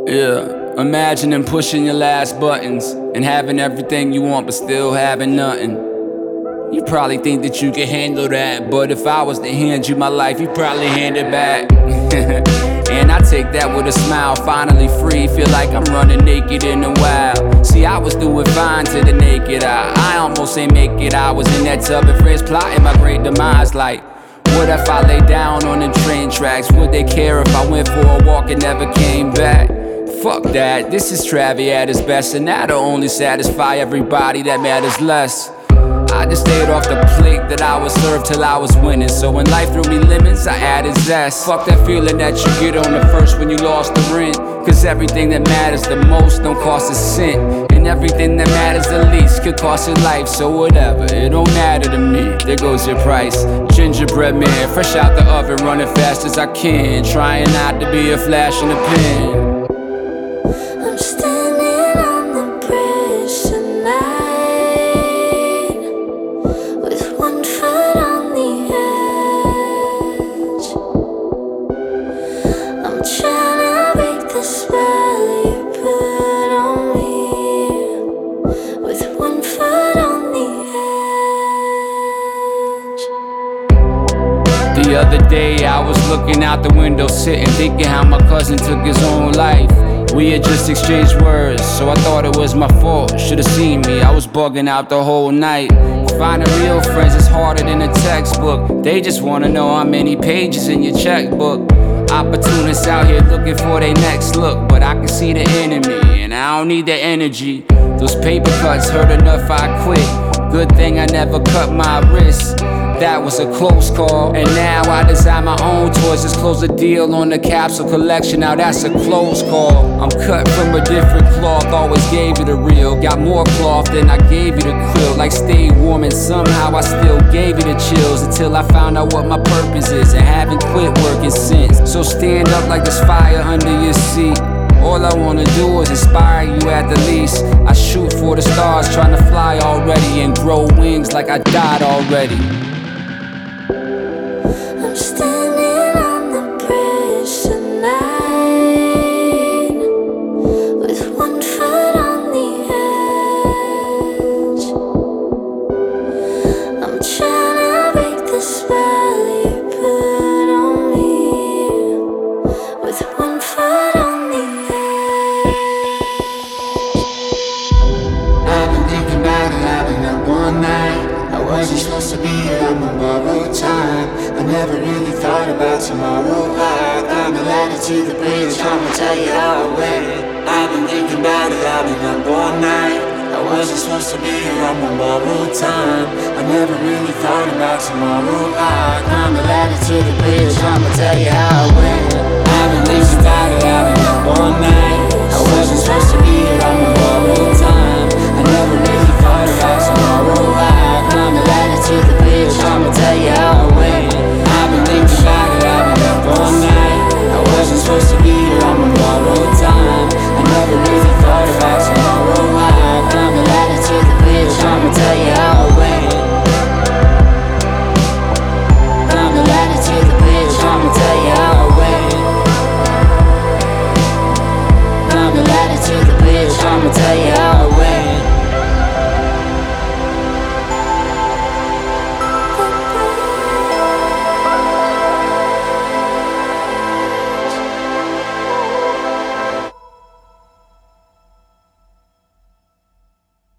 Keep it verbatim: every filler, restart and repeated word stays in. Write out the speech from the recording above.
Yeah, imagining pushing your last buttons and having everything you want but still having nothing. You probably think that you can handle that, but if I was to hand you my life, you'd probably hand it back. And I take that with a smile, finally free, feel like I'm running naked in the wild. See, I was doing fine to the naked eye, I almost ain't make it. I was in that tub and friends plotting my great demise. Like, what if I lay down on the train tracks? Would they care if I went for a walk and never came back? Fuck that, this is Travi at his best, and that'll only satisfy everybody that matters less. I just stayed off the plate that I was served till I was winning. So when life threw me lemons, I added zest. Fuck that feeling that you get on the first when you lost the rent. Cause everything that matters the most don't cost a cent, and everything that matters the least could cost your life. So whatever, it don't matter to me, there goes your price. Gingerbread man, fresh out the oven, running fast as I can, trying not to be a flash in the pan. I'm standing on the bridge tonight, with one foot on the edge. I'm trying to break the spell you put on me, with one foot on the edge. The other day I was looking out the window, sitting thinking how my cousin took his own life. We had just exchanged words, so I thought it was my fault. Should've seen me, I was bugging out the whole night. Finding real friends is harder than a textbook. They just wanna know how many pages in your checkbook. Opportunists out here looking for their next look, but I can see the enemy, and I don't need their energy. Those paper cuts hurt enough, I quit. Good thing I never cut my wrist. That was a close call, and now I design my own toys. Just close the deal on the capsule collection, now that's a close call. I'm cut from a different cloth, always gave you the real. Got more cloth than I gave you the quilt. Like stay warm and somehow I still gave you the chills, until I found out what my purpose is and haven't quit working since. So stand up like there's fire under your seat. All I wanna do is inspire you at the least. I shoot for the stars, trying to fly already and grow wings like I died already. I'm standing on the bridge tonight, with one foot on the edge. I'm trying to break the spell you put on me, with one foot on the edge. I've been thinking about it, I've been up all night. I wasn't supposed to be here, I'm on borrowed time. I never really thought about tomorrow. I climbed the ladder to the bridge, I'ma tell you how it went. I've been thinking about it, I've been up all night. I wasn't supposed to be here, I'm on borrowed time. I never really thought about tomorrow. I climbed the ladder to the bridge, I'ma tell you how it went. I've been thinking about it,